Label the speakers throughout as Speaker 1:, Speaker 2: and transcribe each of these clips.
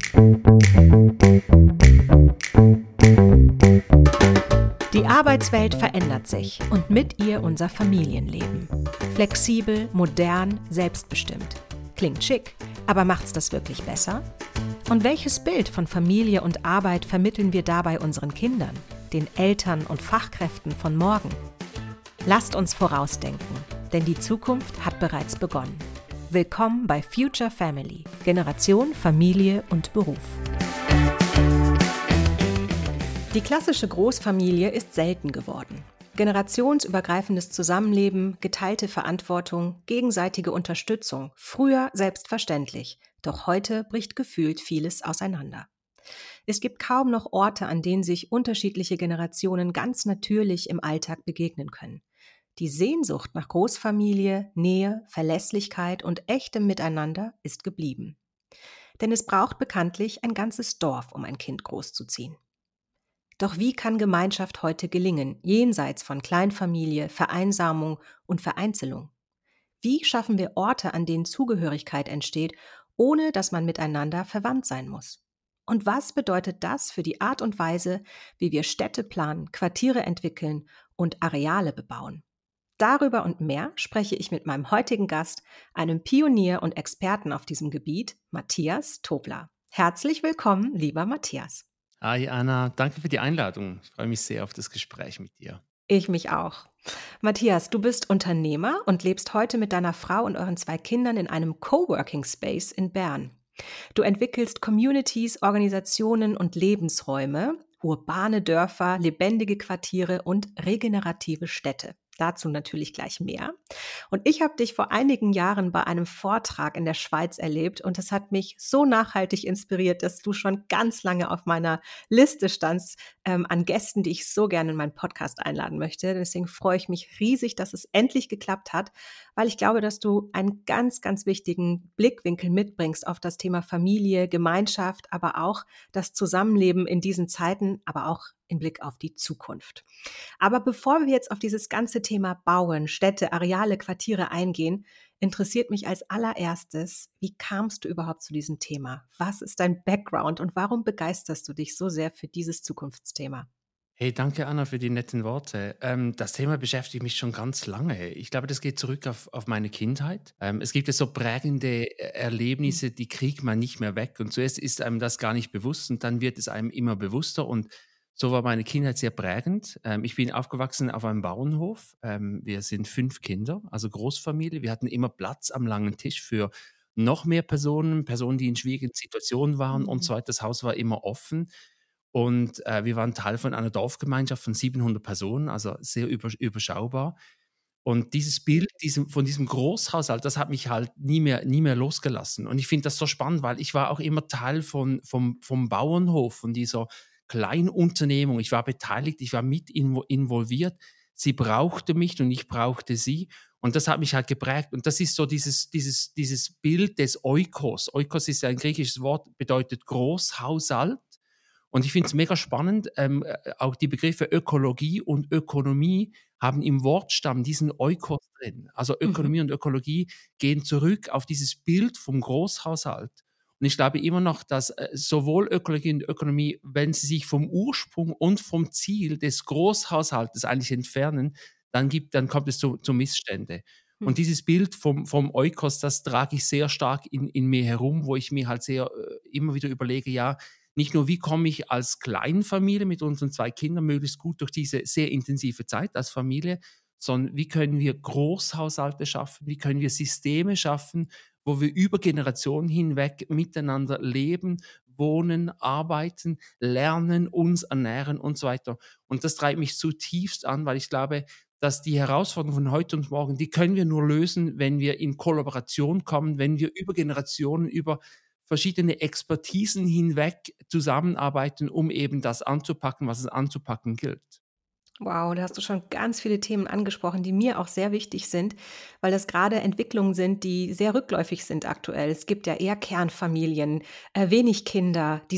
Speaker 1: Die Arbeitswelt verändert sich und mit ihr unser Familienleben. Flexibel, modern, selbstbestimmt. Klingt schick, aber macht's das wirklich besser? Und welches Bild von Familie und Arbeit vermitteln wir dabei unseren Kindern, den Eltern und Fachkräften von morgen? Lasst uns vorausdenken, denn die Zukunft hat bereits begonnen. Willkommen bei Future Family, Generation Familie und Beruf. Die klassische Großfamilie ist selten geworden. Generationsübergreifendes Zusammenleben, geteilte Verantwortung, gegenseitige Unterstützung, früher selbstverständlich. Doch heute bricht gefühlt vieles auseinander. Es gibt kaum noch Orte, an denen sich unterschiedliche Generationen ganz natürlich im Alltag begegnen können. Die Sehnsucht nach Großfamilie, Nähe, Verlässlichkeit und echtem Miteinander ist geblieben. Denn es braucht bekanntlich ein ganzes Dorf, um ein Kind großzuziehen. Doch wie kann Gemeinschaft heute gelingen, jenseits von Kleinfamilie, Vereinsamung und Vereinzelung? Wie schaffen wir Orte, an denen Zugehörigkeit entsteht, ohne dass man miteinander verwandt sein muss? Und was bedeutet das für die Art und Weise, wie wir Städte planen, Quartiere entwickeln und Areale bebauen? Darüber und mehr spreche ich mit meinem heutigen Gast, einem Pionier und Experten auf diesem Gebiet, Matthias Tobler. Herzlich willkommen, lieber Matthias.
Speaker 2: Hi Anna, danke für die Einladung. Ich freue mich sehr auf das Gespräch mit dir.
Speaker 1: Ich mich auch. Matthias, du bist Unternehmer und lebst heute mit deiner Frau und euren 2 Kindern in einem Coworking Space in Bern. Du entwickelst Communities, Organisationen und Lebensräume, urbane Dörfer, lebendige Quartiere und regenerative Städte. Dazu natürlich gleich mehr. Und ich habe dich vor einigen Jahren bei einem Vortrag in der Schweiz erlebt und das hat mich so nachhaltig inspiriert, dass du schon ganz lange auf meiner Liste standst an Gästen, die ich so gerne in meinen Podcast einladen möchte. Deswegen freue ich mich riesig, dass es endlich geklappt hat, weil ich glaube, dass du einen ganz, ganz wichtigen Blickwinkel mitbringst auf das Thema Familie, Gemeinschaft, aber auch das Zusammenleben in diesen Zeiten, aber auch im Blick auf die Zukunft. Aber bevor wir jetzt auf dieses ganze Thema Bauen, Städte, Areale, Quartiere eingehen, interessiert mich als allererstes, wie kamst du überhaupt zu diesem Thema? Was ist dein Background und warum begeisterst du dich so sehr für dieses Zukunftsthema?
Speaker 2: Hey, danke Anna für die netten Worte. Das Thema beschäftigt mich schon ganz lange. Ich glaube, das geht zurück auf meine Kindheit. Es gibt ja so prägende Erlebnisse, die kriegt man nicht mehr weg. Und zuerst ist einem das gar nicht bewusst und dann wird es einem immer bewusster. Und so war meine Kindheit sehr prägend. Ich bin aufgewachsen auf einem Bauernhof. Wir sind 5 Kinder, also Großfamilie. Wir hatten immer Platz am langen Tisch für noch mehr Personen, Personen, die in schwierigen Situationen waren und so weiter. Das Haus war immer offen. Und wir waren Teil von einer Dorfgemeinschaft von 700 Personen, also sehr überschaubar. Und dieses Bild von diesem Großhaushalt, das hat mich halt nie mehr losgelassen. Und ich finde das so spannend, weil ich war auch immer Teil vom Bauernhof, von dieser Kleinunternehmung. Ich war beteiligt, ich war mit involviert. Sie brauchte mich und ich brauchte sie. Und das hat mich halt geprägt. Und das ist so dieses Bild des Oikos. Oikos ist ja ein griechisches Wort, bedeutet Großhaushalt. Und ich finde es mega spannend, auch die Begriffe Ökologie und Ökonomie haben im Wortstamm diesen Oikos drin. Also
Speaker 1: Mhm.
Speaker 2: Ökonomie und Ökologie gehen zurück auf dieses Bild vom Großhaushalt. Und ich glaube immer noch, dass sowohl Ökologie und Ökonomie, wenn sie sich vom Ursprung und vom Ziel des Großhaushaltes eigentlich entfernen, dann kommt es zu Missstände. Und dieses Bild vom Oikos, das trage ich sehr stark in mir herum, wo ich mir halt sehr immer wieder überlege, ja, nicht nur, wie komme ich als Kleinfamilie mit unseren 2 Kindern möglichst gut durch diese sehr intensive Zeit als Familie, sondern wie können wir Großhaushalte schaffen, wie können wir Systeme schaffen, wo wir über Generationen hinweg miteinander leben, wohnen, arbeiten, lernen, uns ernähren und so weiter. Und das treibt mich zutiefst an, weil ich glaube, dass die Herausforderungen von heute und morgen, die können wir nur lösen, wenn wir in Kollaboration kommen, wenn wir über Generationen, über verschiedene Expertisen hinweg zusammenarbeiten, um eben das anzupacken, was es anzupacken gilt.
Speaker 1: Wow, da hast du schon ganz viele Themen angesprochen, die mir auch sehr wichtig sind, weil das gerade Entwicklungen sind, die sehr rückläufig sind aktuell. Es gibt ja eher Kernfamilien, wenig Kinder, diese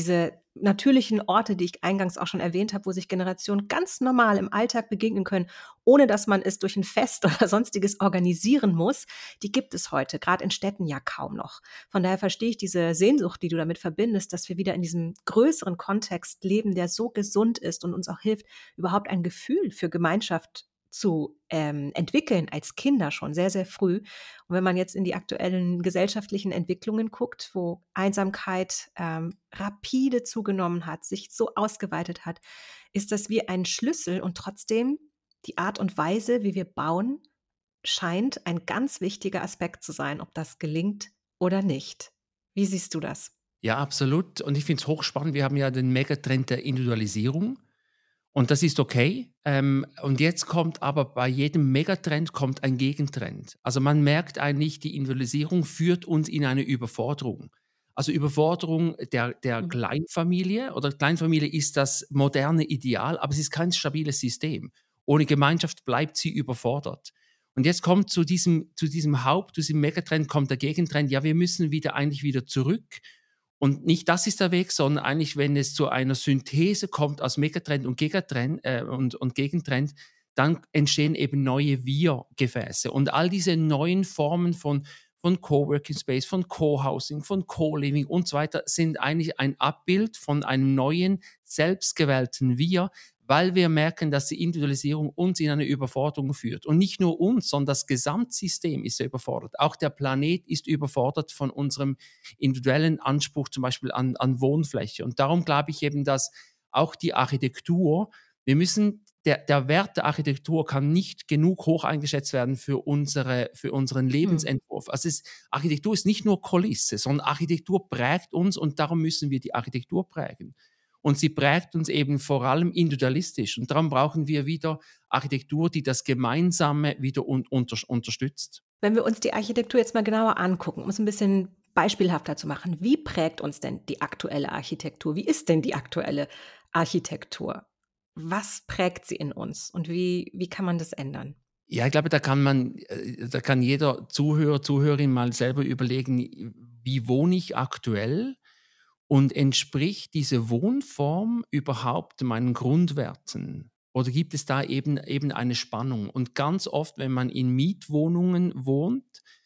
Speaker 1: natürlichen Orte, die ich eingangs auch schon erwähnt habe, wo sich Generationen ganz normal im Alltag begegnen können, ohne dass man es durch ein Fest oder Sonstiges organisieren muss, die gibt es heute, gerade in Städten ja kaum noch. Von daher verstehe ich diese Sehnsucht, die du damit verbindest, dass wir wieder in diesem größeren Kontext leben, der so gesund ist und uns auch hilft, überhaupt ein Gefühl für Gemeinschaft zu entwickeln als Kinder schon sehr, sehr früh. Und wenn man jetzt in die aktuellen gesellschaftlichen Entwicklungen guckt, wo Einsamkeit rapide zugenommen hat, sich so ausgeweitet hat, ist das wie ein Schlüssel und trotzdem die Art und Weise, wie wir bauen, scheint ein ganz wichtiger Aspekt zu sein, ob das gelingt oder nicht. Wie siehst du das?
Speaker 2: Ja, absolut. Und ich finde es hochspannend. Wir haben ja den Megatrend der Individualisierung. Und das ist okay. Und jetzt kommt aber bei jedem Megatrend kommt ein Gegentrend. Also man merkt eigentlich, die Individualisierung führt uns in eine Überforderung. Also Überforderung der
Speaker 1: Mhm.
Speaker 2: Kleinfamilie oder Kleinfamilie ist das moderne Ideal, aber es ist kein stabiles System. Ohne Gemeinschaft bleibt sie überfordert. Und jetzt kommt zu diesem Megatrend kommt der Gegentrend, ja, wir müssen eigentlich wieder zurück und nicht das ist der Weg, sondern eigentlich, wenn es zu einer Synthese kommt aus Megatrend und Gigatrend und Gegentrend, dann entstehen eben neue Wir-Gefäße. Und all diese neuen Formen von Coworking Space, von Co-Housing, von Co-Living und so weiter sind eigentlich ein Abbild von einem neuen, selbstgewählten Wir, weil wir merken, dass die Individualisierung uns in eine Überforderung führt. Und nicht nur uns, sondern das Gesamtsystem ist überfordert. Auch der Planet ist überfordert von unserem individuellen Anspruch zum Beispiel an Wohnfläche. Und darum glaube ich eben, dass auch die Architektur, der Wert der Architektur kann nicht genug hoch eingeschätzt werden für unseren
Speaker 1: Mhm.
Speaker 2: Lebensentwurf. Architektur ist nicht nur Kulisse, sondern Architektur prägt uns und darum müssen wir die Architektur prägen. Und sie prägt uns eben vor allem individualistisch. Und darum brauchen wir wieder Architektur, die das Gemeinsame wieder unterstützt.
Speaker 1: Wenn wir uns die Architektur jetzt mal genauer angucken, um es ein bisschen beispielhafter zu machen, wie prägt uns denn die aktuelle Architektur? Wie ist denn die aktuelle Architektur? Was prägt sie in uns und wie kann man das ändern?
Speaker 2: Ja, ich glaube, da kann jeder Zuhörer, Zuhörerin mal selber überlegen, wie wohne ich aktuell und entspricht diese Wohnform überhaupt meinen Grundwerten? Oder gibt es da eben eine Spannung? Und ganz oft, wenn man in Mietwohnungen wohnt,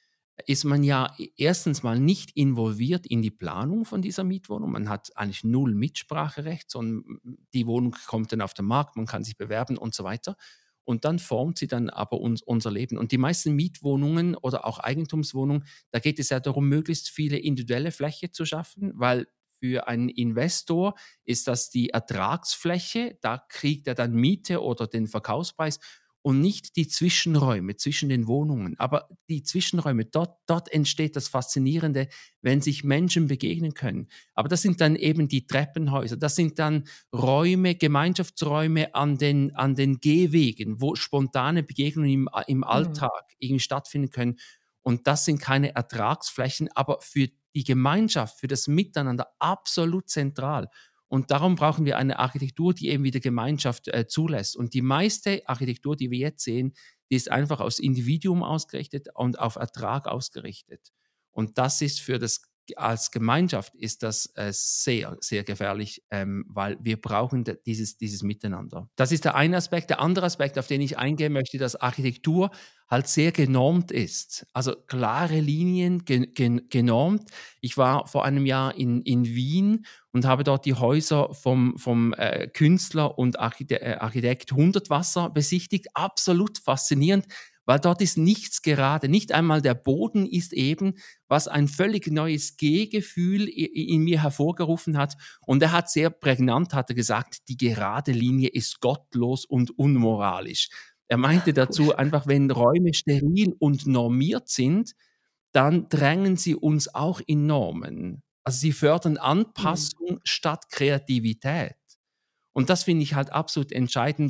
Speaker 2: ist man ja erstens mal nicht involviert in die Planung von dieser Mietwohnung. Man hat eigentlich null Mitspracherecht, sondern die Wohnung kommt dann auf den Markt, man kann sich bewerben und so weiter. Und dann formt sie dann aber unser Leben. Und die meisten Mietwohnungen oder auch Eigentumswohnungen, da geht es ja darum, möglichst viele individuelle Fläche zu schaffen, weil für einen Investor ist das die Ertragsfläche, da kriegt er dann Miete oder den Verkaufspreis und nicht die Zwischenräume zwischen den Wohnungen. Aber die Zwischenräume, dort entsteht das Faszinierende, wenn sich Menschen begegnen können. Aber das sind dann eben die Treppenhäuser, das sind dann Räume, Gemeinschaftsräume an den Gehwegen, wo spontane Begegnungen im
Speaker 1: Mhm.
Speaker 2: Alltag irgendwie stattfinden können. Und das sind keine Ertragsflächen, aber für die Gemeinschaft, für das Miteinander absolut zentral. Und darum brauchen wir eine Architektur, die eben wieder Gemeinschaft zulässt. Und die meiste Architektur, die wir jetzt sehen, die ist einfach aufs Individuum ausgerichtet und auf Ertrag ausgerichtet. Und das ist als Gemeinschaft ist das sehr, sehr gefährlich, weil wir brauchen dieses Miteinander. Das ist der eine Aspekt. Der andere Aspekt, auf den ich eingehen möchte, dass Architektur halt sehr genormt ist. Also klare Linien genormt. Ich war vor einem Jahr in Wien und habe dort die Häuser vom Künstler und Architekt Hundertwasser besichtigt. Absolut faszinierend, weil dort ist nichts gerade. Nicht einmal der Boden ist eben, was ein völlig neues Gehgefühl in mir hervorgerufen hat. Und er hat sehr prägnant hat er gesagt, die gerade Linie ist gottlos und unmoralisch. Er meinte
Speaker 1: Cool.
Speaker 2: dazu einfach, wenn Räume steril und normiert sind, dann drängen sie uns auch in Normen. Also, sie fördern
Speaker 1: Mhm.
Speaker 2: Anpassung statt Kreativität. Und das finde ich halt absolut entscheidend,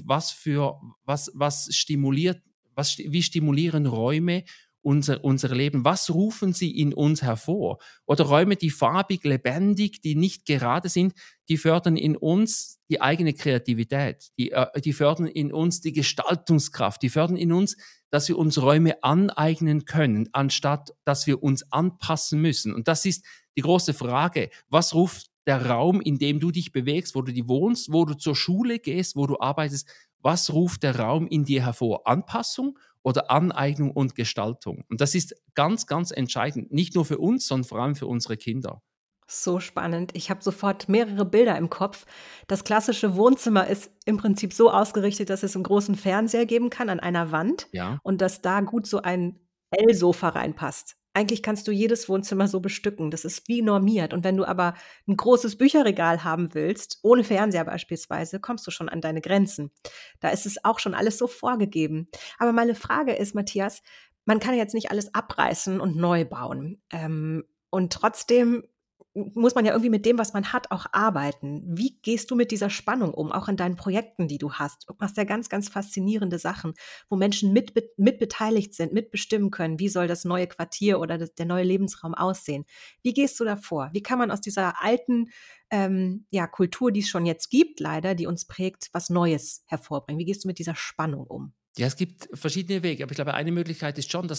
Speaker 2: was stimuliert wie stimulieren Räume unser Leben? Was rufen sie in uns hervor? Oder Räume, die farbig, lebendig, die nicht gerade sind, die fördern in uns die eigene Kreativität, die fördern in uns die Gestaltungskraft, die fördern in uns, dass wir uns Räume aneignen können, anstatt dass wir uns anpassen müssen. Und das ist die große Frage. Was ruft der Raum, in dem du dich bewegst, wo du die wohnst, wo du zur Schule gehst, wo du arbeitest? Was ruft der Raum in dir hervor? Anpassung oder Aneignung und Gestaltung? Und das ist ganz, ganz entscheidend, nicht nur für uns, sondern vor allem für unsere Kinder.
Speaker 1: So spannend. Ich habe sofort mehrere Bilder im Kopf. Das klassische Wohnzimmer ist im Prinzip so ausgerichtet, dass es 'n großen Fernseher geben kann an einer Wand
Speaker 2: Ja,
Speaker 1: und dass da gut so ein L-Sofa reinpasst. Eigentlich kannst du jedes Wohnzimmer so bestücken. Das ist wie normiert. Und wenn du aber 'n großes Bücherregal haben willst, ohne Fernseher beispielsweise, kommst du schon an deine Grenzen. Da ist es auch schon alles so vorgegeben. Aber meine Frage ist, Matthias, man kann ja jetzt nicht alles abreißen und neu bauen. Und trotzdem muss man ja irgendwie mit dem, was man hat, auch arbeiten. Wie gehst du mit dieser Spannung um, auch in deinen Projekten, die du hast? Du machst ja ganz, ganz faszinierende Sachen, wo Menschen mitbeteiligt sind, mitbestimmen können, wie soll das neue Quartier oder der neue Lebensraum aussehen. Wie gehst du da vor? Wie kann man aus dieser alten ja, Kultur, die es schon jetzt gibt, leider, die uns prägt, was Neues hervorbringen? Wie gehst du mit dieser Spannung um?
Speaker 2: Ja, es gibt verschiedene Wege, aber ich glaube, eine Möglichkeit ist schon,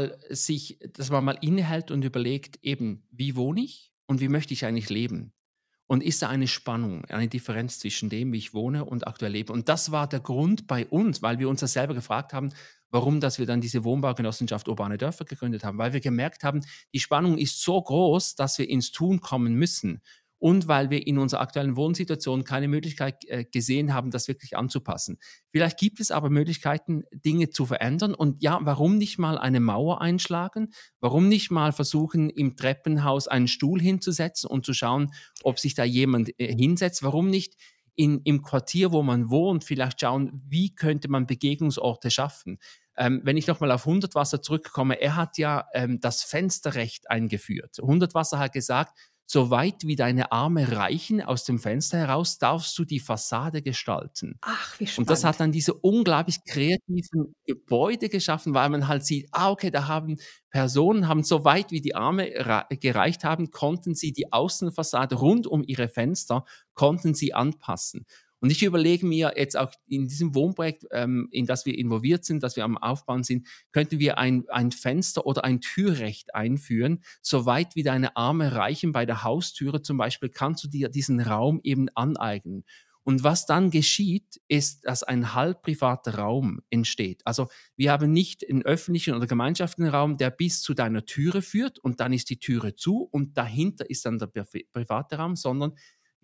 Speaker 2: dass man mal innehält und überlegt, eben, wie wohne ich und wie möchte ich eigentlich leben? Und ist da eine Spannung, eine Differenz zwischen dem, wie ich wohne und aktuell lebe? Und das war der Grund bei uns, weil wir uns das selber gefragt haben, warum, dass wir dann diese Wohnbaugenossenschaft Urbane Dörfer gegründet haben, weil wir gemerkt haben, die Spannung ist so groß, dass wir ins Tun kommen müssen. Und weil wir in unserer aktuellen Wohnsituation keine Möglichkeit gesehen haben, das wirklich anzupassen. Vielleicht gibt es aber Möglichkeiten, Dinge zu verändern. Und ja, warum nicht mal eine Mauer einschlagen? Warum nicht mal versuchen, im Treppenhaus einen Stuhl hinzusetzen und zu schauen, ob sich da jemand hinsetzt? Warum nicht im Quartier, wo man wohnt, vielleicht schauen, wie könnte man Begegnungsorte schaffen? Wenn ich nochmal auf Hundertwasser zurückkomme, er hat ja das Fensterrecht eingeführt. Hundertwasser hat gesagt, so weit wie deine Arme reichen aus dem Fenster heraus, darfst du die Fassade gestalten.
Speaker 1: Ach, wie
Speaker 2: Und das hat
Speaker 1: spannend.
Speaker 2: dann diese unglaublich kreativen Gebäude geschaffen, weil man halt sieht, okay, da haben Personen haben so weit wie die Arme gereicht haben, konnten sie die Außenfassade rund um ihre Fenster konnten sie anpassen. Und ich überlege mir jetzt auch in diesem Wohnprojekt, in das wir involviert sind, das wir am Aufbauen sind, könnten wir ein Fenster oder ein Türrecht einführen. So weit wie deine Arme reichen bei der Haustüre zum Beispiel, kannst du dir diesen Raum eben aneignen. Und was dann geschieht, ist, dass ein halb privater Raum entsteht. Also wir haben nicht einen öffentlichen oder gemeinschaftlichen Raum, der bis zu deiner Türe führt und dann ist die Türe zu und dahinter ist dann der private Raum, sondern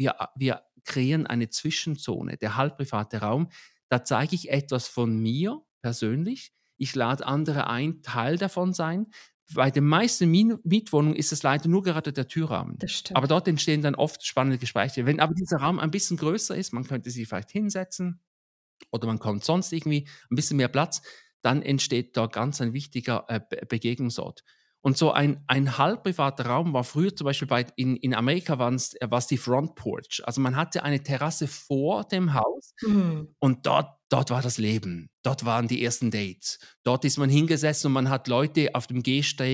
Speaker 2: wir kreieren eine Zwischenzone, der halb private Raum. Da zeige ich etwas von mir persönlich. Ich lade andere ein, Teil davon sein. Bei den meisten Mietwohnungen ist es leider nur gerade der Türrahmen.
Speaker 1: Das
Speaker 2: Aber
Speaker 1: stimmt.
Speaker 2: dort entstehen dann oft spannende Gespräche. Wenn aber dieser Raum ein bisschen größer ist, man könnte sich vielleicht hinsetzen oder man kommt sonst irgendwie ein bisschen mehr Platz, dann entsteht da ganz ein wichtiger, Begegnungsort. Und so ein halb privater Raum war früher zum Beispiel in Amerika war's die Front Porch. Also, man hatte eine Terrasse vor dem Haus
Speaker 1: Mhm.
Speaker 2: und dort war das Leben. Dort waren die ersten Dates. Dort ist man hingesessen und man hat Leute auf dem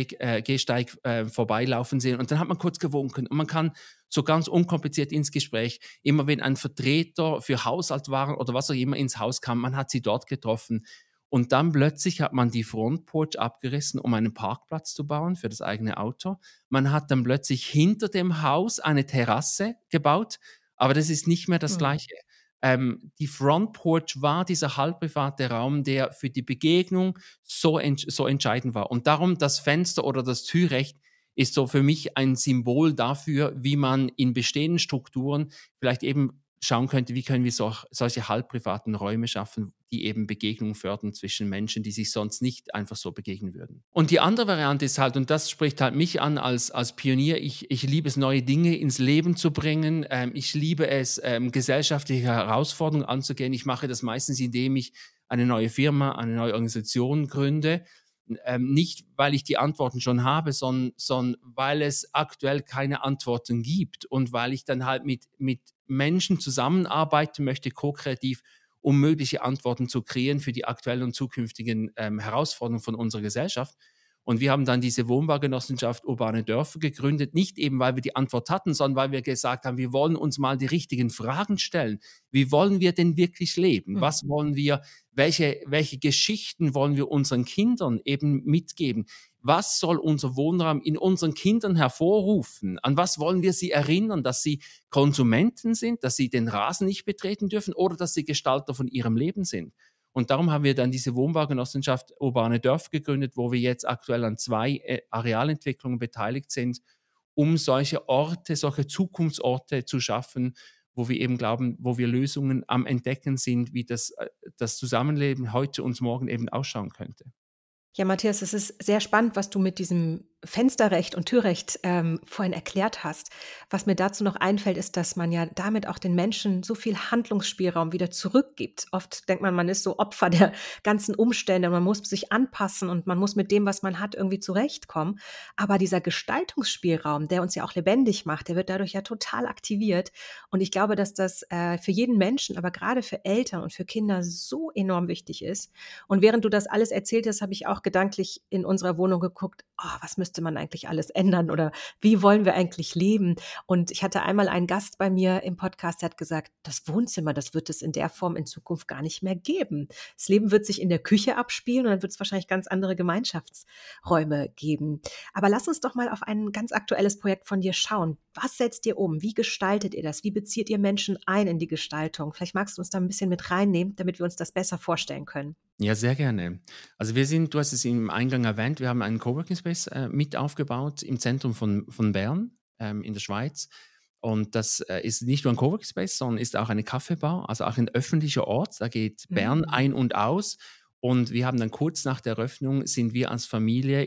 Speaker 2: Gehsteig vorbeilaufen sehen und dann hat man kurz gewunken und man kann so ganz unkompliziert ins Gespräch. Immer wenn ein Vertreter für Haushaltswaren oder was auch immer ins Haus kam, man hat sie dort getroffen. Und dann plötzlich hat man die Frontporch abgerissen, um einen Parkplatz zu bauen für das eigene Auto. Man hat dann plötzlich hinter dem Haus eine Terrasse gebaut, aber das ist nicht mehr das
Speaker 1: Mhm.
Speaker 2: Gleiche. Die Front Porch war dieser halbprivate Raum, der für die Begegnung so entscheidend war. Und darum das Fenster oder das Türrecht ist so für mich ein Symbol dafür, wie man in bestehenden Strukturen vielleicht eben schauen könnte, wie können wir solche halbprivaten Räume schaffen, die eben Begegnungen fördern zwischen Menschen, die sich sonst nicht einfach so begegnen würden. Und die andere Variante ist halt, und das spricht halt mich an als Pionier, ich liebe es, neue Dinge ins Leben zu bringen. Ich liebe es, gesellschaftliche Herausforderungen anzugehen. Ich mache das meistens, indem ich eine neue Firma, eine neue Organisation gründe. Nicht, weil ich die Antworten schon habe, sondern weil es aktuell keine Antworten gibt und weil ich dann halt mit Menschen zusammenarbeiten möchte, ko-kreativ, um mögliche Antworten zu kreieren für die aktuellen und zukünftigen Herausforderungen von unserer Gesellschaft. Und wir haben dann diese Wohnbaugenossenschaft Urbane Dörfer gegründet, nicht eben, weil wir die Antwort hatten, sondern weil wir gesagt haben, wir wollen uns mal die richtigen Fragen stellen. Wie wollen wir denn wirklich leben?
Speaker 1: Mhm.
Speaker 2: Was wollen wir, welche Geschichten wollen wir unseren Kindern eben mitgeben? Was soll unser Wohnraum in unseren Kindern hervorrufen? An was wollen wir sie erinnern? Dass sie Konsumenten sind, dass sie den Rasen nicht betreten dürfen oder dass sie Gestalter von ihrem Leben sind? Und darum haben wir dann diese Wohnbaugenossenschaft Urbane Dörfer gegründet, wo wir jetzt aktuell an 2 Arealentwicklungen beteiligt sind, um solche Orte, solche Zukunftsorte zu schaffen, wo wir eben glauben, wo wir Lösungen am Entdecken sind, wie das Zusammenleben heute und morgen eben ausschauen könnte.
Speaker 1: Ja, Matthias, es ist sehr spannend, was du mit diesem Fensterrecht und Türrecht vorhin erklärt hast. Was mir dazu noch einfällt, ist, dass man ja damit auch den Menschen so viel Handlungsspielraum wieder zurückgibt. Oft denkt man, man ist so Opfer der ganzen Umstände und man muss sich anpassen und man muss mit dem, was man hat, irgendwie zurechtkommen. Aber dieser Gestaltungsspielraum, der uns ja auch lebendig macht, der wird dadurch ja total aktiviert. Und ich glaube, dass das für jeden Menschen, aber gerade für Eltern und für Kinder so enorm wichtig ist. Und während du das alles erzählt hast, habe ich auch gedanklich in unserer Wohnung geguckt, was müsste man eigentlich alles ändern oder wie wollen wir eigentlich leben? Und ich hatte einmal einen Gast bei mir im Podcast, der hat gesagt, das Wohnzimmer, das wird es in der Form in Zukunft gar nicht mehr geben. Das Leben wird sich in der Küche abspielen und dann wird es wahrscheinlich ganz andere Gemeinschaftsräume geben. Aber lass uns doch mal auf ein ganz aktuelles Projekt von dir schauen. Was setzt ihr um? Wie gestaltet ihr das? Wie bezieht ihr Menschen ein in die Gestaltung? Vielleicht magst du uns da ein bisschen mit reinnehmen, damit wir uns das besser vorstellen können.
Speaker 2: Ja, sehr gerne. Also wir sind, du hast es im Eingang erwähnt, wir haben einen Coworking Space mit aufgebaut im Zentrum von Bern in der Schweiz. Und das ist nicht nur ein Coworking Space, sondern ist auch eine Kaffeebar, also auch ein öffentlicher Ort. Da geht Bern
Speaker 1: Mhm.
Speaker 2: ein und aus. Und wir haben dann kurz nach der Eröffnung sind wir als Familie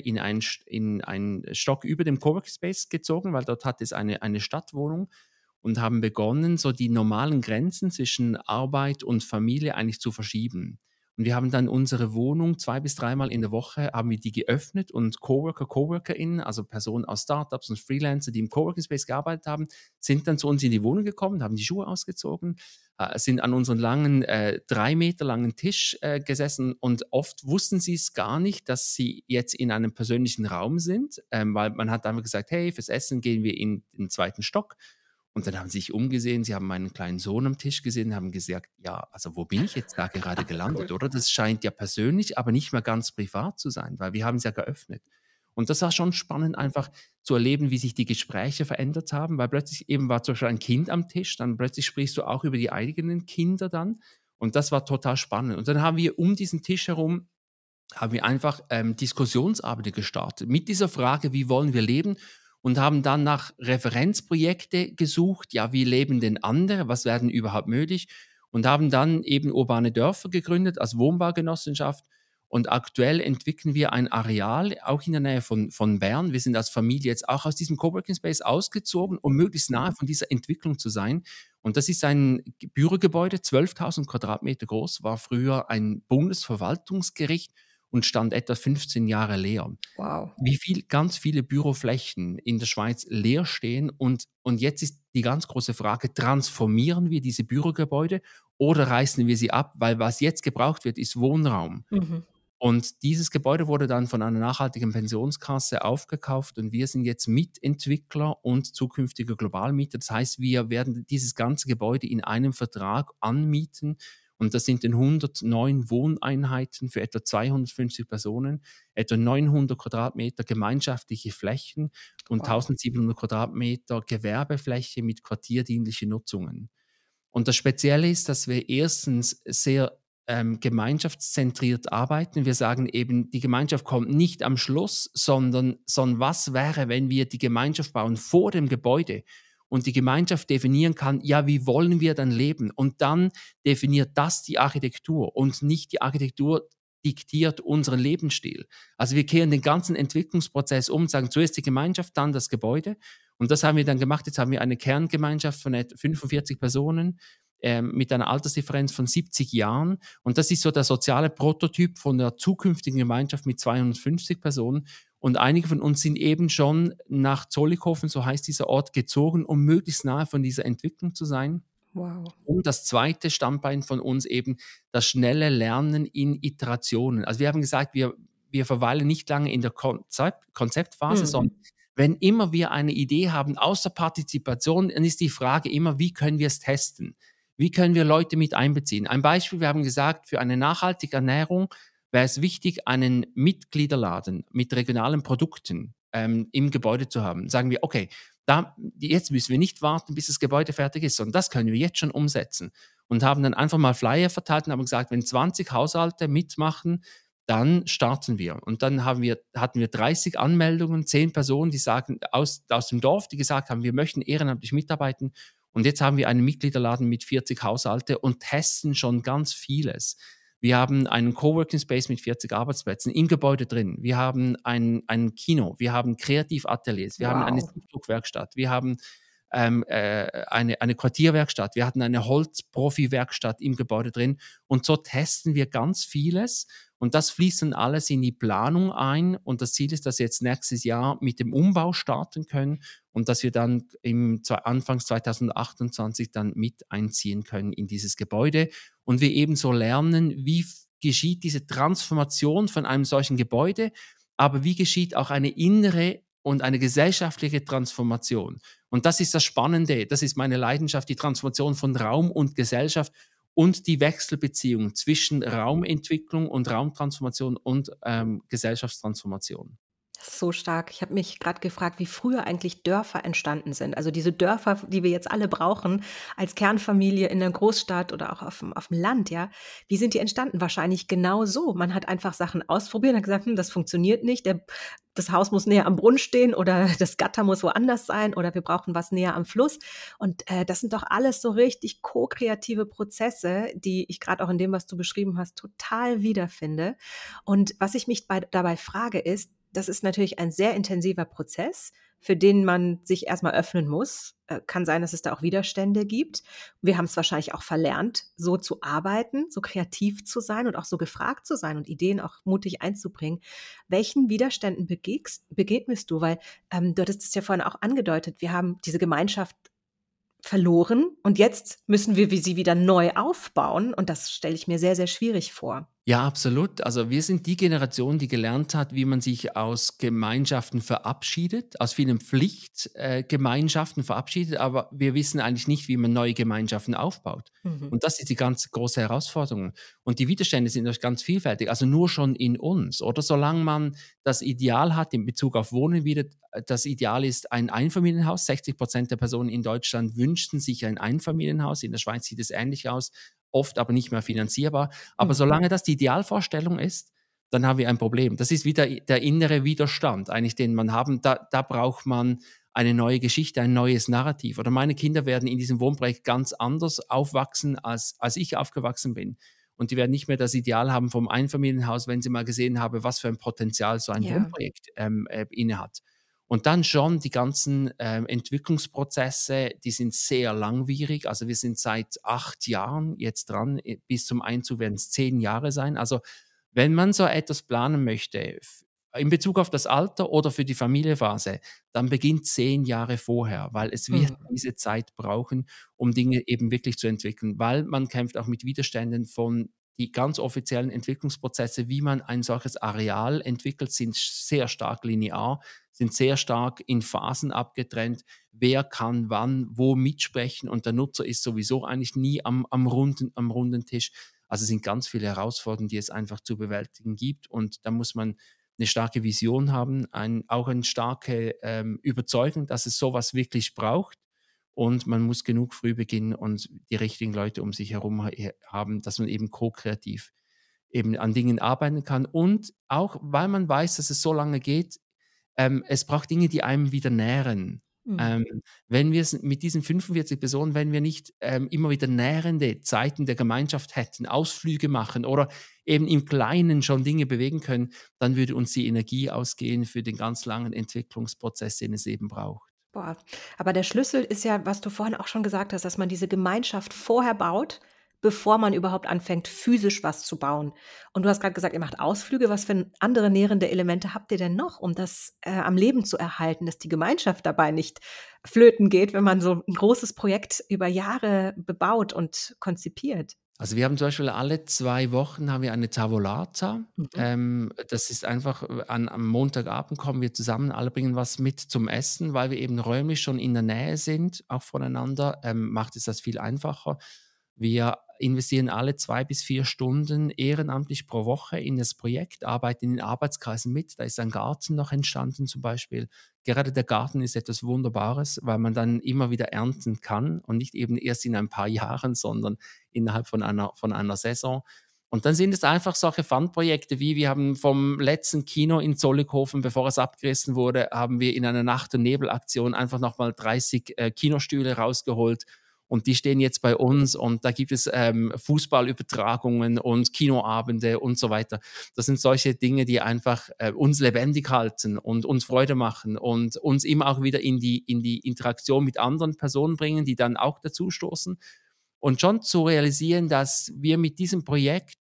Speaker 2: in einen Stock über dem Coworking Space gezogen, weil dort hat es eine Stadtwohnung und haben begonnen, so die normalen Grenzen zwischen Arbeit und Familie eigentlich zu verschieben. Und wir haben dann unsere Wohnung 2 bis dreimal in der Woche haben wir die geöffnet und Coworker, CoworkerInnen, also Personen aus Startups und Freelancer, die im Coworking Space gearbeitet haben, sind dann zu uns in die Wohnung gekommen, haben die Schuhe ausgezogen, sind an unseren langen, 3 Meter langen Tisch, gesessen und oft wussten sie es gar nicht, dass sie jetzt in einem persönlichen Raum sind, weil man hat einfach gesagt: „Hey, fürs Essen gehen wir in den zweiten Stock.“ Und dann haben sie sich umgesehen, sie haben meinen kleinen Sohn am Tisch gesehen, haben gesagt: „Ja, also wo bin ich jetzt da gerade
Speaker 1: Cool.
Speaker 2: gelandet, oder? Das scheint ja persönlich, aber nicht mehr ganz privat zu sein, weil wir haben es ja geöffnet.“ Und das war schon spannend, einfach zu erleben, wie sich die Gespräche verändert haben, weil plötzlich eben war zum Beispiel ein Kind am Tisch, dann plötzlich sprichst du auch über die eigenen Kinder dann und das war total spannend. Und dann haben wir um diesen Tisch herum haben wir einfach, Diskussionsabende gestartet mit dieser Frage: „Wie wollen wir leben?“ Und haben dann nach Referenzprojekte gesucht. Ja, wie leben denn andere? Was wäre denn überhaupt möglich? Und haben dann eben Urbane Dörfer gegründet als Wohnbaugenossenschaft. Und aktuell entwickeln wir ein Areal, auch in der Nähe von Bern. Wir sind als Familie jetzt auch aus diesem Coworking Space ausgezogen, um möglichst nahe von dieser Entwicklung zu sein. Und das ist ein Bürogebäude, 12.000 Quadratmeter groß, war früher ein Bundesverwaltungsgericht und stand etwa 15 Jahre leer.
Speaker 1: Wow.
Speaker 2: Wie viel ganz viele Büroflächen in der Schweiz leer stehen und jetzt ist die ganz große Frage, transformieren wir diese Bürogebäude oder reißen wir sie ab? Weil was jetzt gebraucht wird, ist Wohnraum.
Speaker 1: Mhm.
Speaker 2: Und dieses Gebäude wurde dann von einer nachhaltigen Pensionskasse aufgekauft und wir sind jetzt Mitentwickler und zukünftiger Globalmieter. Das heißt, wir werden dieses ganze Gebäude in einem Vertrag anmieten und das sind dann 109 Wohneinheiten für etwa 250 Personen, etwa 900 Quadratmeter gemeinschaftliche Flächen und
Speaker 1: Wow.
Speaker 2: 1700 Quadratmeter Gewerbefläche mit quartierdienlichen Nutzungen. Und das Spezielle ist, dass wir erstens sehr gemeinschaftszentriert arbeiten. Wir sagen eben, die Gemeinschaft kommt nicht am Schluss, sondern was wäre, wenn wir die Gemeinschaft bauen vor dem Gebäude und die Gemeinschaft definieren kann, ja, wie wollen wir dann leben? Und dann definiert das die Architektur und nicht die Architektur diktiert unseren Lebensstil. Also wir kehren den ganzen Entwicklungsprozess um, sagen zuerst die Gemeinschaft, dann das Gebäude. Und das haben wir dann gemacht. Jetzt haben wir eine Kerngemeinschaft von etwa 45 Personen mit einer Altersdifferenz von 70 Jahren. Und das ist so der soziale Prototyp von der zukünftigen Gemeinschaft mit 250 Personen. Und einige von uns sind eben schon nach Zollikofen, so heißt dieser Ort, gezogen, um möglichst nahe von dieser Entwicklung zu sein.
Speaker 1: Wow.
Speaker 2: Und das zweite Standbein von uns eben das schnelle Lernen in Iterationen. Also wir haben gesagt, wir wir verweilen nicht lange in der Konzeptphase, sondern
Speaker 1: Mhm.
Speaker 2: wenn immer wir eine Idee haben aus der Partizipation, dann ist die Frage immer, wie können wir es testen? Wie können wir Leute mit einbeziehen? Ein Beispiel, wir haben gesagt, für eine nachhaltige Ernährung wäre es wichtig, einen Mitgliederladen mit regionalen Produkten im Gebäude zu haben. Sagen wir, okay, jetzt müssen wir nicht warten, bis das Gebäude fertig ist, sondern das können wir jetzt schon umsetzen. Und haben dann einfach mal Flyer verteilt und haben gesagt, wenn 20 Haushalte mitmachen, dann starten wir. Und dann hatten wir 30 Anmeldungen, 10 Personen, die sagen, aus dem Dorf, die gesagt haben, wir möchten ehrenamtlich mitarbeiten. Und jetzt haben wir einen Mitgliederladen mit 40 Haushalte und testen schon ganz vieles. Wir haben einen Coworking Space mit 40 Arbeitsplätzen im Gebäude drin. Wir haben ein Kino, wir haben Kreativateliers, wir haben eine
Speaker 1: Wow.
Speaker 2: Siebdruckwerkstatt, wir haben eine Quartierwerkstatt, wir hatten eine Holzprofi-Werkstatt im Gebäude drin und so testen wir ganz vieles und das fließt dann alles in die Planung ein und das Ziel ist, dass wir jetzt nächstes Jahr mit dem Umbau starten können und dass wir dann Anfangs 2028 dann mit einziehen können in dieses Gebäude und wir ebenso lernen, wie geschieht diese Transformation von einem solchen Gebäude, aber wie geschieht auch eine innere und eine gesellschaftliche Transformation. Und das ist das Spannende, das ist meine Leidenschaft, die Transformation von Raum und Gesellschaft und die Wechselbeziehung zwischen Raumentwicklung und Raumtransformation und Gesellschaftstransformation.
Speaker 1: So stark. Ich habe mich gerade gefragt, wie früher eigentlich Dörfer entstanden sind. Also diese Dörfer, die wir jetzt alle brauchen als Kernfamilie in der Großstadt oder auch auf dem Land, ja. Wie sind die entstanden? Wahrscheinlich genau so. Man hat einfach Sachen ausprobiert, hat gesagt: das funktioniert nicht. Das Haus muss näher am Brunnen stehen oder das Gatter muss woanders sein oder wir brauchen was näher am Fluss. Und, das sind doch alles so richtig ko-kreative Prozesse, die ich gerade auch in dem, was du beschrieben hast, total wiederfinde. Und was ich mich dabei frage, ist, das ist natürlich ein sehr intensiver Prozess, für den man sich erst mal öffnen muss. Kann sein, dass es da auch Widerstände gibt. Wir haben es wahrscheinlich auch verlernt, so zu arbeiten, so kreativ zu sein und auch so gefragt zu sein und Ideen auch mutig einzubringen. Welchen Widerständen begegnest du? Weil, du hattest es ja vorhin auch angedeutet, wir haben diese Gemeinschaft verloren und jetzt müssen wir sie wieder neu aufbauen und das stelle ich mir sehr, sehr schwierig vor.
Speaker 2: Ja, absolut. Also wir sind die Generation, die gelernt hat, wie man sich aus Gemeinschaften verabschiedet, aus vielen Pflichtgemeinschaften verabschiedet, aber wir wissen eigentlich nicht, wie man neue Gemeinschaften aufbaut.
Speaker 1: Mhm.
Speaker 2: Und das ist die ganz große Herausforderung. Und die Widerstände sind natürlich ganz vielfältig, also nur schon in uns. Oder solange man das Ideal hat in Bezug auf Wohnen wieder, das Ideal ist ein Einfamilienhaus. 60% der Personen in Deutschland wünschten sich ein Einfamilienhaus. In der Schweiz sieht es ähnlich aus, oft aber nicht mehr finanzierbar. Aber
Speaker 1: Mhm.
Speaker 2: solange das die Idealvorstellung ist, dann haben wir ein Problem. Das ist wieder der innere Widerstand eigentlich, den man haben. Da braucht man eine neue Geschichte, ein neues Narrativ. Oder meine Kinder werden in diesem Wohnprojekt ganz anders aufwachsen, als ich aufgewachsen bin. Und die werden nicht mehr das Ideal haben vom Einfamilienhaus, wenn sie mal gesehen haben, was für ein Potenzial so ein
Speaker 1: Ja.
Speaker 2: Wohnprojekt innehat. Und dann schon die ganzen Entwicklungsprozesse, die sind sehr langwierig. Also wir sind seit 8 Jahren jetzt dran, bis zum Einzug werden es 10 Jahre sein. Also wenn man so etwas planen möchte, in Bezug auf das Alter oder für die Familienphase, dann beginnt 10 Jahre vorher, weil es wird
Speaker 1: Mhm.
Speaker 2: diese Zeit brauchen, um Dinge eben wirklich zu entwickeln, weil man kämpft auch mit Widerständen von die ganz offiziellen Entwicklungsprozesse, wie man ein solches Areal entwickelt, sind sehr stark linear, sind sehr stark in Phasen abgetrennt. Wer kann wann wo mitsprechen und der Nutzer ist sowieso eigentlich nie am runden Tisch. Also es sind ganz viele Herausforderungen, die es einfach zu bewältigen gibt und da muss man eine starke Vision haben, auch eine starke Überzeugung, dass es sowas wirklich braucht und man muss genug früh beginnen und die richtigen Leute um sich herum haben, dass man eben ko-kreativ eben an Dingen arbeiten kann und auch, weil man weiß, dass es so lange geht, es braucht Dinge, die einem wieder nähren.
Speaker 1: Mhm.
Speaker 2: Ähm, wenn wir es mit diesen 45 Personen, wenn wir nicht immer wieder nährende Zeiten der Gemeinschaft hätten, Ausflüge machen oder eben im Kleinen schon Dinge bewegen können, dann würde uns die Energie ausgehen für den ganz langen Entwicklungsprozess, den es eben braucht.
Speaker 1: Boah, aber der Schlüssel ist ja, was du vorhin auch schon gesagt hast, dass man diese Gemeinschaft vorher baut, bevor man überhaupt anfängt, physisch was zu bauen. Und du hast grad gesagt, ihr macht Ausflüge. Was für andere nährende Elemente habt ihr denn noch, um das, am Leben zu erhalten, dass die Gemeinschaft dabei nicht flöten geht, wenn man so 'n großes Projekt über Jahre bebaut und konzipiert?
Speaker 2: Also, wir haben zum Beispiel alle 2 Wochen haben wir eine Tavolata.
Speaker 1: Mhm.
Speaker 2: Das ist einfach, am Montagabend kommen wir zusammen, alle bringen was mit zum Essen, weil wir eben räumlich schon in der Nähe sind, auch voneinander, macht es das viel einfacher. Wir investieren alle 2 bis 4 Stunden ehrenamtlich pro Woche in das Projekt, arbeiten in den Arbeitskreisen mit. Da ist ein Garten noch entstanden zum Beispiel. Gerade der Garten ist etwas Wunderbares, weil man dann immer wieder ernten kann und nicht eben erst in ein paar Jahren, sondern innerhalb von einer Saison. Und dann sind es einfach solche Fun-Projekte wie wir haben vom letzten Kino in Zollikofen, bevor es abgerissen wurde, haben wir in einer Nacht- und Nebelaktion einfach noch mal 30, Kinostühle rausgeholt und die stehen jetzt bei uns und da gibt es, Fußballübertragungen und Kinoabende und so weiter. Das sind solche Dinge, die einfach, uns lebendig halten und uns Freude machen und uns immer auch wieder in die Interaktion mit anderen Personen bringen, die dann auch dazustoßen. Und schon zu realisieren, dass wir mit diesem Projekt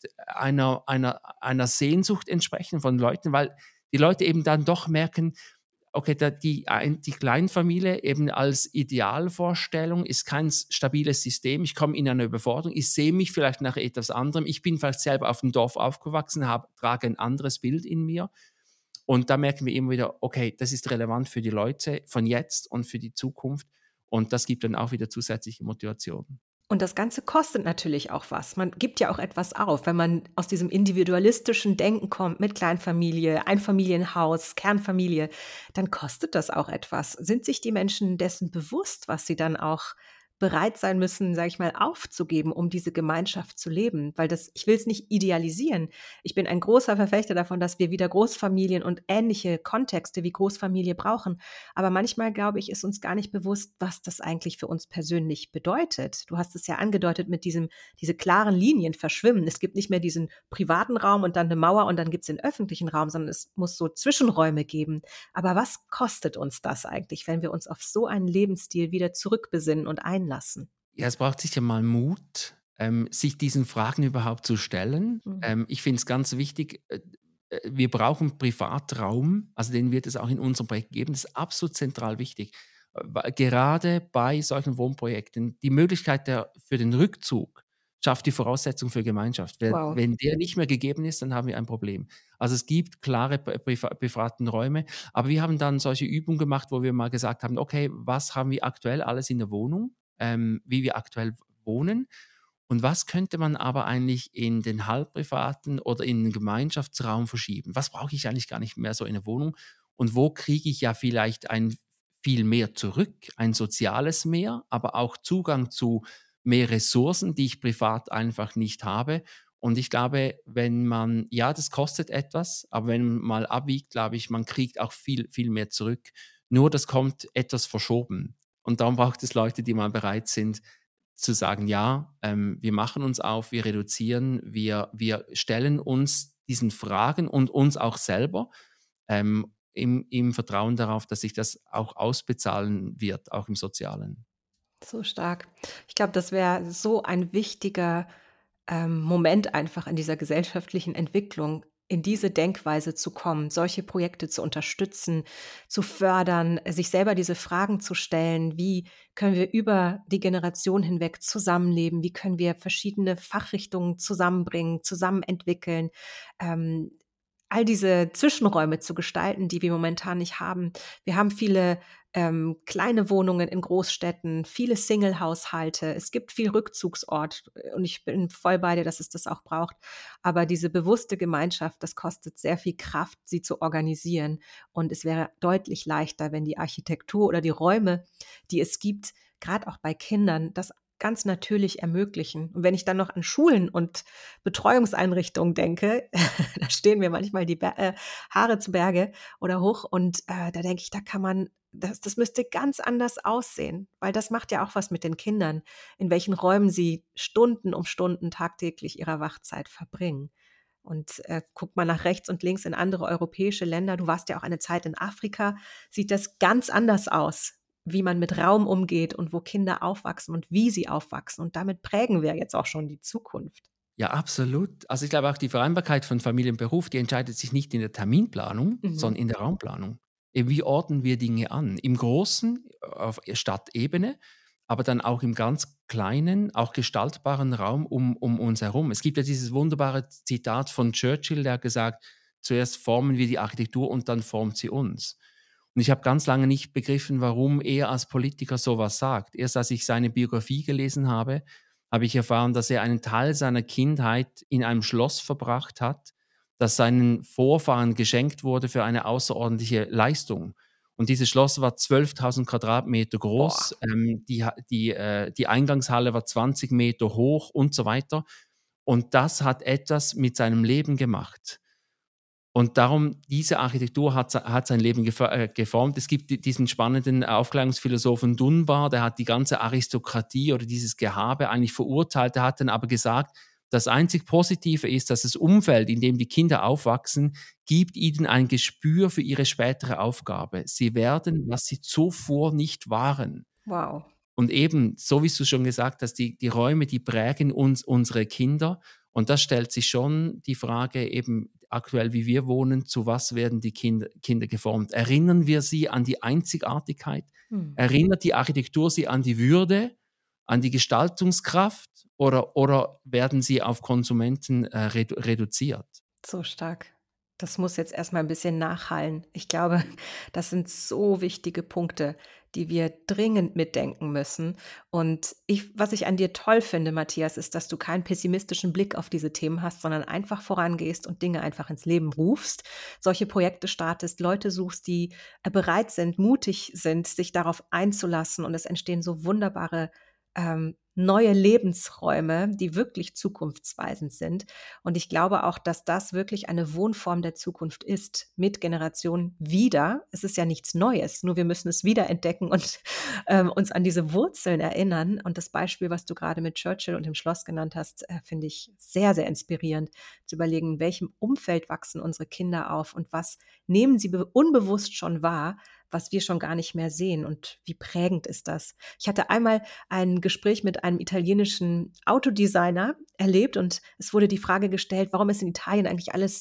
Speaker 2: einer Sehnsucht entsprechen von Leuten, weil die Leute eben dann doch merken, okay, die Kleinfamilie eben als Idealvorstellung ist kein stabiles System. Ich komme in eine Überforderung. Ich sehe mich vielleicht nach etwas anderem. Ich bin vielleicht selber auf dem Dorf aufgewachsen, trage ein anderes Bild in mir. Und da merken wir immer wieder, okay, das ist relevant für die Leute von jetzt und für die Zukunft. Und das gibt dann auch wieder zusätzliche Motivation.
Speaker 1: Und das Ganze kostet natürlich auch was. Man gibt ja auch etwas auf, wenn man aus diesem individualistischen Denken kommt mit Kleinfamilie, Einfamilienhaus, Kernfamilie, dann kostet das auch etwas. Sind sich die Menschen dessen bewusst, was sie dann auch bereit sein müssen, sage ich mal, aufzugeben, um diese Gemeinschaft zu leben? Weil das ich will es nicht idealisieren. Ich bin ein großer Verfechter davon, dass wir wieder Großfamilien und ähnliche Kontexte wie Großfamilie brauchen. Aber manchmal, glaube ich, ist uns gar nicht bewusst, was das eigentlich für uns persönlich bedeutet. Du hast es ja angedeutet mit diese klaren Linien verschwimmen. Es gibt nicht mehr diesen privaten Raum und dann eine Mauer und dann gibt es den öffentlichen Raum, sondern es muss so Zwischenräume geben. Aber was kostet uns das eigentlich, wenn wir uns auf so einen Lebensstil wieder zurückbesinnen und einlassen?
Speaker 2: Ja, es braucht sicher mal Mut, sich diesen Fragen überhaupt zu stellen.
Speaker 1: Mhm.
Speaker 2: Ich finde es ganz wichtig, wir brauchen Privatraum, also den wird es auch in unserem Projekt geben. Das ist absolut zentral wichtig. Weil gerade bei solchen Wohnprojekten, die Möglichkeit für den Rückzug schafft die Voraussetzung für Gemeinschaft.
Speaker 1: Wow.
Speaker 2: Wenn der nicht mehr gegeben ist, dann haben wir ein Problem. Also es gibt klare privaten Räume, aber wir haben dann solche Übungen gemacht, wo wir mal gesagt haben, okay, was haben wir aktuell alles in der Wohnung? Wie wir aktuell wohnen. Und was könnte man aber eigentlich in den halbprivaten oder in den Gemeinschaftsraum verschieben? Was brauche ich eigentlich gar nicht mehr so in der Wohnung? Und wo kriege ich ja vielleicht ein viel mehr zurück, ein soziales Mehr, aber auch Zugang zu mehr Ressourcen, die ich privat einfach nicht habe. Und ich glaube, wenn man, ja, das kostet etwas, aber wenn man mal abwiegt, glaube ich, man kriegt auch viel, viel mehr zurück. Nur das kommt etwas verschoben. Und darum braucht es Leute, die mal bereit sind zu sagen: „Ja, wir machen uns auf, wir reduzieren, wir stellen uns diesen Fragen und uns auch selber, im Vertrauen darauf, dass sich das auch ausbezahlen wird, auch im Sozialen.“
Speaker 1: So stark. Ich glaube, das wäre so ein wichtiger, Moment einfach in dieser gesellschaftlichen Entwicklung, in diese Denkweise zu kommen, solche Projekte zu unterstützen, zu fördern, sich selber diese Fragen zu stellen: „Wie können wir über die Generation hinweg zusammenleben? Wie können wir verschiedene Fachrichtungen zusammenbringen, zusammen entwickeln?“ Ähm, all diese Zwischenräume zu gestalten, die wir momentan nicht haben. Wir haben viele kleine Wohnungen in Großstädten, viele Single-Haushalte. Es gibt viel Rückzugsort und ich bin voll bei dir, dass es das auch braucht. Aber diese bewusste Gemeinschaft, das kostet sehr viel Kraft, sie zu organisieren. Und es wäre deutlich leichter, wenn die Architektur oder die Räume, die es gibt, gerade auch bei Kindern, das ganz natürlich ermöglichen. Und wenn ich dann noch an Schulen und Betreuungseinrichtungen denke, da stehen mir manchmal die Haare zu Berge oder hoch und da denke ich, da kann man das müsste ganz anders aussehen, weil das macht ja auch was mit den Kindern, in welchen Räumen sie Stunden um Stunden tagtäglich ihrer Wachzeit verbringen. Und, guckt man nach rechts und links in andere europäische Länder, du warst ja auch eine Zeit in Afrika, sieht das ganz anders aus, wie man mit Raum umgeht und wo Kinder aufwachsen und wie sie aufwachsen. Und damit prägen wir jetzt auch schon die Zukunft.
Speaker 2: Ja, absolut. Also, ich glaube auch die Vereinbarkeit von Familie und Beruf, die entscheidet sich nicht in der Terminplanung,
Speaker 1: Mhm.
Speaker 2: sondern in der Raumplanung. Wie ordnen wir Dinge an? Im Großen auf Stadtebene, aber dann auch im ganz kleinen, auch gestaltbaren Raum um uns herum. Es gibt ja dieses wunderbare Zitat von Churchill, der hat gesagt: „Zuerst formen wir die Architektur und dann formt sie uns.“ Und ich habe ganz lange nicht begriffen, warum er als Politiker so was sagt. Erst als ich seine Biografie gelesen habe ich erfahren, dass er einen Teil seiner Kindheit in einem Schloss verbracht hat, das seinen Vorfahren geschenkt wurde für eine außerordentliche Leistung. Und dieses Schloss war 12.000 Quadratmeter
Speaker 1: Boah,
Speaker 2: groß, die Eingangshalle war 20 Meter hoch und so weiter. Und das hat etwas mit seinem Leben gemacht. Und darum, diese Architektur hat sein Leben geformt. Es gibt diesen spannenden Aufklärungsphilosophen Dunbar, der hat die ganze Aristokratie oder dieses Gehabe eigentlich verurteilt. Der hat dann aber gesagt, das einzig Positive ist, dass das Umfeld, in dem die Kinder aufwachsen, gibt ihnen ein Gespür für ihre spätere Aufgabe. Sie werden, was sie zuvor nicht waren.
Speaker 1: wow.
Speaker 2: Und eben, so wie du schon gesagt hast, die Räume, die prägen uns, unsere Kinder. Und da stellt sich schon die Frage eben aktuell, wie wir wohnen, zu was werden die Kinder geformt? Erinnern wir sie an die Einzigartigkeit?
Speaker 1: Hm.
Speaker 2: Erinnert die Architektur sie an die Würde, an die Gestaltungskraft oder werden sie auf Konsumenten reduziert?
Speaker 1: So stark. Das muss jetzt erst mal 'n bisschen nachhallen. Ich glaube, das sind so wichtige Punkte, die wir dringend mitdenken müssen. Und was ich an dir toll finde, Matthias, ist, dass du keinen pessimistischen Blick auf diese Themen hast, sondern einfach vorangehst und Dinge einfach ins Leben rufst, solche Projekte startest, Leute suchst, die, bereit sind, mutig sind, sich darauf einzulassen und es entstehen so wunderbare, neue Lebensräume, die wirklich zukunftsweisend sind. Und ich glaube auch, dass das wirklich eine Wohnform der Zukunft ist, mit Generationen wieder. Es ist ja nichts Neues, nur wir müssen es wiederentdecken und uns an diese Wurzeln erinnern. Und das Beispiel, was du gerade mit Churchill und dem Schloss genannt hast, finde ich sehr, sehr inspirierend, zu überlegen, in welchem Umfeld wachsen unsere Kinder auf und was nehmen sie unbewusst schon wahr, was wir schon gar nicht mehr sehen und wie prägend ist das. Ich hatte einmal ein Gespräch mit einem italienischen Autodesigner erlebt und es wurde die Frage gestellt, warum ist in Italien eigentlich alles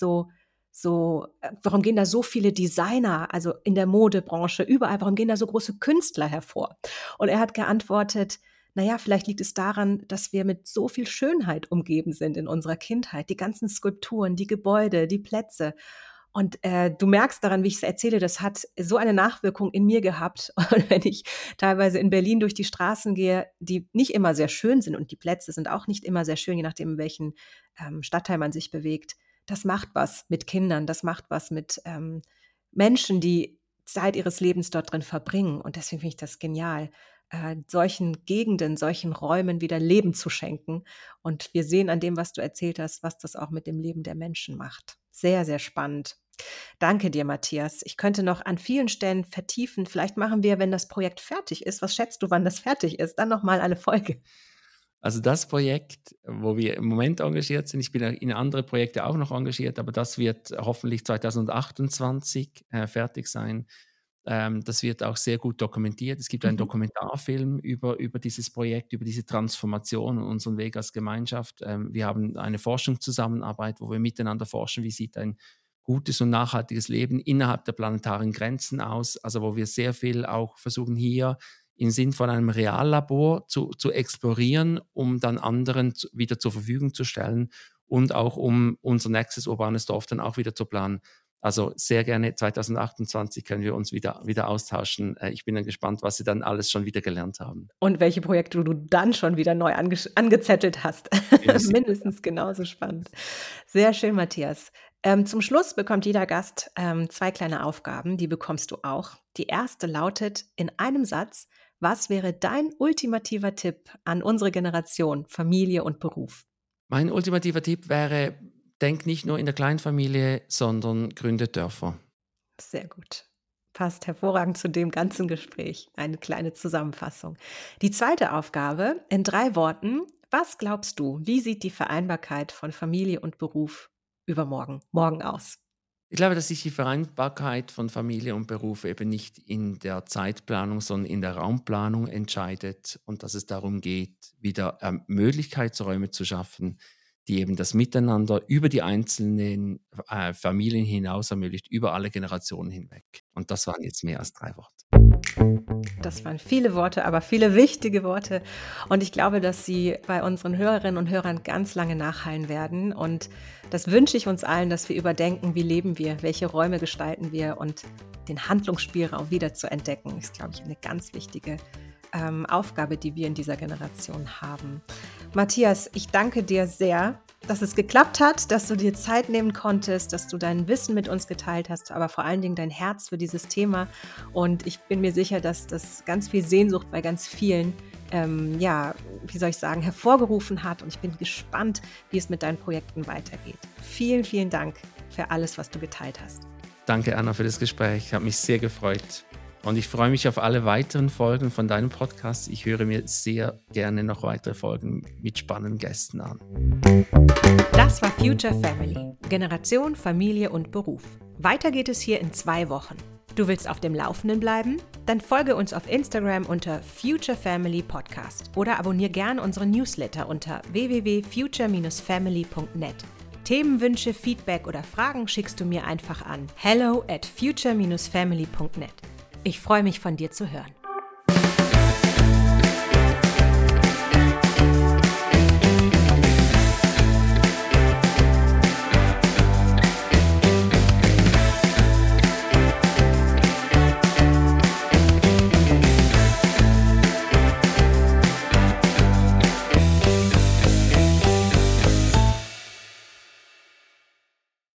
Speaker 1: warum gehen da so viele Designer, also in der Modebranche, überall, warum gehen da so große Künstler hervor? Und er hat geantwortet: „Na ja, vielleicht liegt es daran, dass wir mit so viel Schönheit umgeben sind in unserer Kindheit. Die ganzen Skulpturen, die Gebäude, die Plätze. Und, du merkst daran, wie ich's erzähle, das hat so eine Nachwirkung in mir gehabt. Und wenn ich teilweise in Berlin durch die Straßen gehe, die nicht immer sehr schön sind und die Plätze sind auch nicht immer sehr schön, je nachdem, in welchen, Stadtteil man sich bewegt. Das macht was mit Kindern, das macht was mit, Menschen, die Zeit ihres Lebens dort drin verbringen. Und deswegen finde ich das genial, solchen Gegenden, solchen Räumen wieder Leben zu schenken. Und wir sehen an dem, was du erzählt hast, was das auch mit dem Leben der Menschen macht. Sehr, sehr spannend. Danke dir, Matthias. Ich könnte noch an vielen Stellen vertiefen. Vielleicht machen wir, wenn das Projekt fertig ist, was schätzt du, wann das fertig ist? Dann noch mal eine Folge.
Speaker 2: Also das Projekt, wo wir im Moment engagiert sind, ich bin ja in andere Projekte auch noch engagiert, aber das wird hoffentlich 2028 fertig sein. Das wird auch sehr gut dokumentiert. Es gibt einen
Speaker 1: Mhm.
Speaker 2: Dokumentarfilm über dieses Projekt, über diese Transformation und unseren Weg als Gemeinschaft. Wir haben eine Forschungszusammenarbeit, wo wir miteinander forschen, wie sieht ein gutes und nachhaltiges Leben innerhalb der planetaren Grenzen aus. Also wo wir sehr viel auch versuchen hier im Sinn von einem Reallabor zu explorieren, um dann anderen wieder zur Verfügung zu stellen und auch um unser nächstes urbanes Dorf dann auch wieder zu planen. Also sehr gerne 2028 können wir uns wieder austauschen. Ich bin dann gespannt, was Sie dann alles schon wieder gelernt haben.
Speaker 1: Und welche Projekte du dann schon wieder neu angezettelt hast.
Speaker 2: Bin ich sicher.
Speaker 1: Mindestens genauso spannend. Sehr schön, Matthias. Zum Schluss bekommt jeder Gast, 2 kleine Aufgaben, die bekommst du auch. Die erste lautet in einem Satz: Was wäre dein ultimativer Tipp an unsere Generation, Familie und Beruf?
Speaker 2: Mein ultimativer Tipp wäre, denk nicht nur in der Kleinfamilie, sondern gründet Dörfer.
Speaker 1: Sehr gut. Passt hervorragend zu dem ganzen Gespräch. Eine kleine Zusammenfassung. Die zweite Aufgabe in 3 Worten. Was glaubst du, wie sieht die Vereinbarkeit von Familie und Beruf morgen aus?
Speaker 2: Ich glaube, dass sich die Vereinbarkeit von Familie und Beruf eben nicht in der Zeitplanung, sondern in der Raumplanung entscheidet und dass es darum geht, wieder Möglichkeitsräume zu schaffen, die eben das Miteinander über die einzelnen Familien hinaus ermöglicht, über alle Generationen hinweg. Und das waren jetzt mehr als 3 Worte.
Speaker 1: Das waren viele Worte, aber viele wichtige Worte. Und ich glaube, dass sie bei unseren Hörerinnen und Hörern ganz lange nachhallen werden. Und das wünsche ich uns allen, dass wir überdenken, wie leben wir, welche Räume gestalten wir und den Handlungsspielraum wieder zu entdecken, ist, glaube ich, eine ganz wichtige Aufgabe, die wir in dieser Generation haben. Matthias, ich danke dir sehr, dass es geklappt hat, dass du dir Zeit nehmen konntest, dass du dein Wissen mit uns geteilt hast, aber vor allen Dingen dein Herz für dieses Thema. Und ich bin mir sicher, dass das ganz viel Sehnsucht bei ganz vielen, hervorgerufen hat. Und ich bin gespannt, wie es mit deinen Projekten weitergeht. Vielen, vielen Dank für alles, was du geteilt hast.
Speaker 2: Danke, Anna, für das Gespräch. Hat mich sehr gefreut. Und ich freue mich auf alle weiteren Folgen von deinem Podcast. Ich höre mir sehr gerne noch weitere Folgen mit spannenden Gästen an.
Speaker 1: Das war Future Family, Generation, Familie und Beruf. Weiter geht es hier in 2 Wochen. Du willst auf dem Laufenden bleiben? Dann folge uns auf Instagram unter Future Family Podcast oder abonniere gern unseren Newsletter unter www.future-family.net. Themenwünsche, Feedback oder Fragen schickst du mir einfach an hello@future-family.net. Ich freue mich, von dir zu hören.